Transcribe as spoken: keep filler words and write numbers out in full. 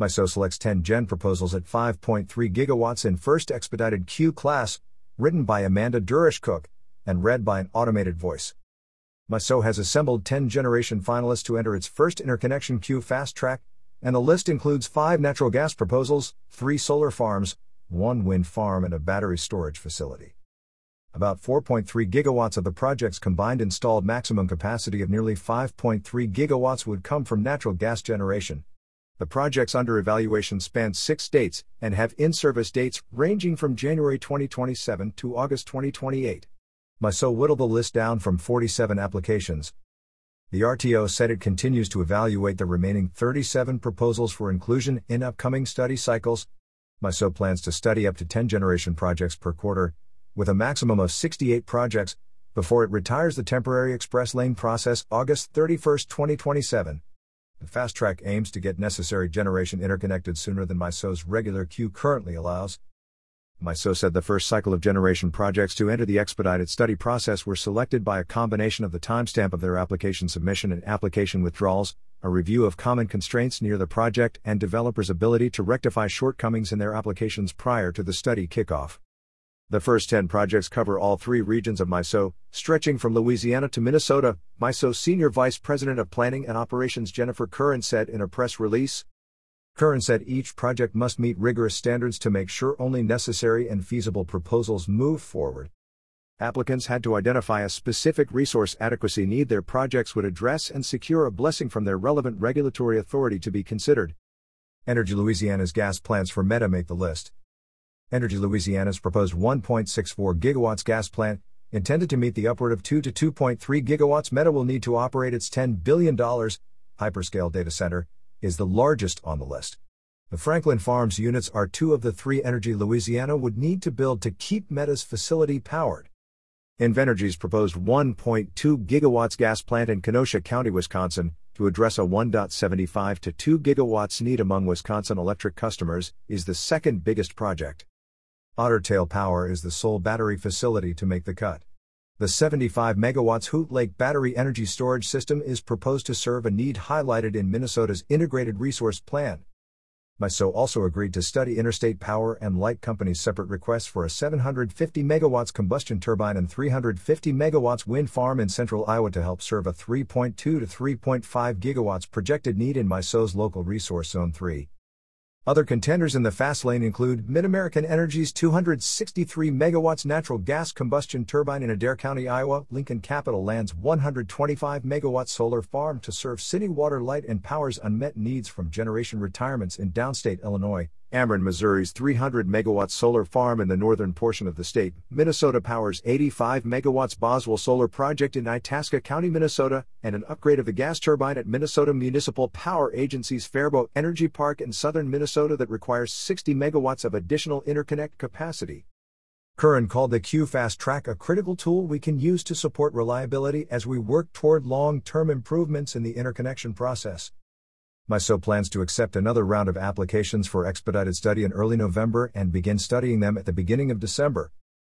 MISO selects ten gen proposals at five point three gigawatts in first expedited Q class, written by Amanda Durish-Cook, and read by an automated voice. MISO has assembled ten generation finalists to enter its first interconnection Q fast track, and the list includes five natural gas proposals, three solar farms, one wind farm and a battery storage facility. About four point three gigawatts of the project's combined installed maximum capacity of nearly five point three gigawatts would come from natural gas generation. The projects under evaluation span six states and have in-service dates ranging from January twenty twenty-seven to August twenty twenty-eight. MISO whittled the list down from forty-seven applications. The R T O said it continues to evaluate the remaining thirty-seven proposals for inclusion in upcoming study cycles. MISO plans to study up to ten generation projects per quarter, with a maximum of sixty-eight projects, before it retires the temporary express lane process August thirty-first, twenty twenty-seven. The fast track aims to get necessary generation interconnected sooner than MISO's regular queue currently allows. MISO said the first cycle of generation projects to enter the expedited study process were selected by a combination of the timestamp of their application submission and application withdrawals, a review of common constraints near the project, and developers' ability to rectify shortcomings in their applications prior to the study kickoff. The first ten projects cover all three regions of MISO, stretching from Louisiana to Minnesota, MISO Senior Vice President of Planning and Operations Jennifer Curran said in a press release. Curran said each project must meet rigorous standards to make sure only necessary and feasible proposals move forward. Applicants had to identify a specific resource adequacy need their projects would address and secure a blessing from their relevant regulatory authority to be considered. Energy Louisiana's gas plants for Meta make the list. Energy Louisiana's proposed one point six four gigawatts gas plant, intended to meet the upward of two to two point three gigawatts Meta will need to operate its ten billion dollars hyperscale data center, is the largest on the list. The Franklin Farms units are two of the three Energy Louisiana would need to build to keep Meta's facility powered. Invenergy's proposed one point two gigawatts gas plant in Kenosha County, Wisconsin, to address a one point seven five to two gigawatts need among Wisconsin electric customers, is the second biggest project. Otter Tail Power is the sole battery facility to make the cut. The seventy-five megawatts Hoot Lake Battery Energy Storage System is proposed to serve a need highlighted in Minnesota's Integrated Resource Plan. MISO also agreed to study Interstate Power and Light Company's separate requests for a seven hundred fifty megawatts combustion turbine and three hundred fifty megawatts wind farm in central Iowa to help serve a three point two to three point five gigawatts projected need in MISO's local resource zone three. Other contenders in the fast lane include MidAmerican Energy's two hundred sixty-three megawatts natural gas combustion turbine in Adair County, Iowa, Lincoln Capital Land's one hundred twenty-five megawatt solar farm to serve city water, light, and power's unmet needs from generation retirements in downstate Illinois, Ameren Missouri's three hundred megawatt solar farm in the northern portion of the state, Minnesota Power's eighty-five megawatts Boswell solar project in Itasca County, Minnesota, and an upgrade of the gas turbine at Minnesota Municipal Power Agency's Faribault Energy Park in southern Minnesota that requires sixty megawatts of additional interconnect capacity. Curran called the Q Fast Track a critical tool we can use to support reliability as we work toward long-term improvements in the interconnection process. MISO plans to accept another round of applications for expedited study in early November and begin studying them at the beginning of December.